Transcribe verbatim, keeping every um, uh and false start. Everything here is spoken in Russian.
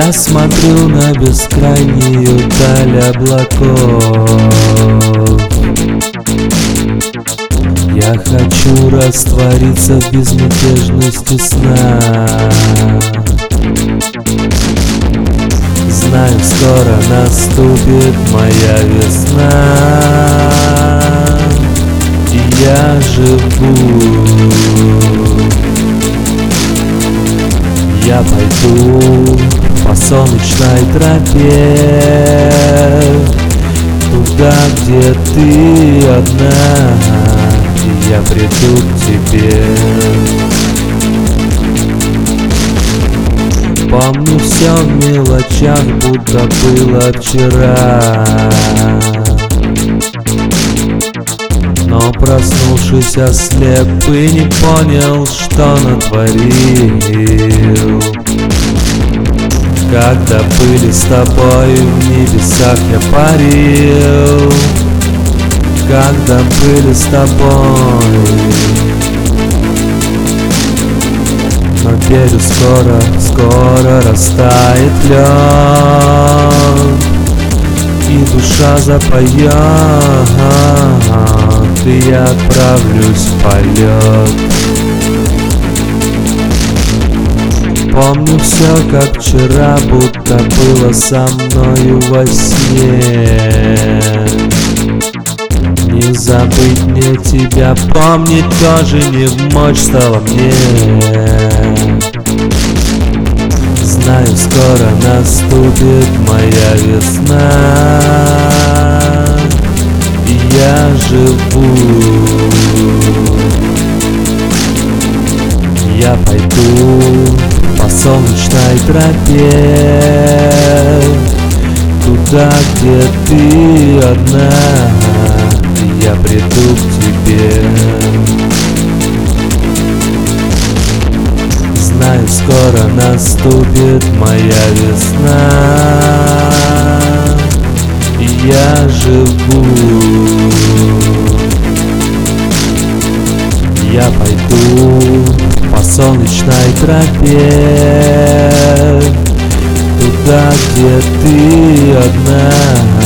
Я смотрю на бескрайнюю даль облаков. Я хочу раствориться в безмятежности сна. Знаю, скоро наступит моя весна, и я живу. Я пойду по солнечной тропе, туда, где ты одна, и я приду к тебе. Помню все в мелочах, будто было вчера. Но проснувшись ослеп и не понял, что натворил. Когда были с тобой в небесах я парил. Когда были с тобой. Но верю, скоро, скоро растает лед, и душа запоет, и я отправлюсь в полет. Помню все, как вчера, будто было со мною во сне. Не забыть мне тебя, помнить тоже не вмочь стало мне. Знаю, скоро наступит моя весна, и я живу. Я пойду по солнечной тропе, туда, где ты одна, и я приду к тебе. Знаю, скоро наступит моя весна, и я живу. Я пойду по солнечной тропе, туда, где ты одна,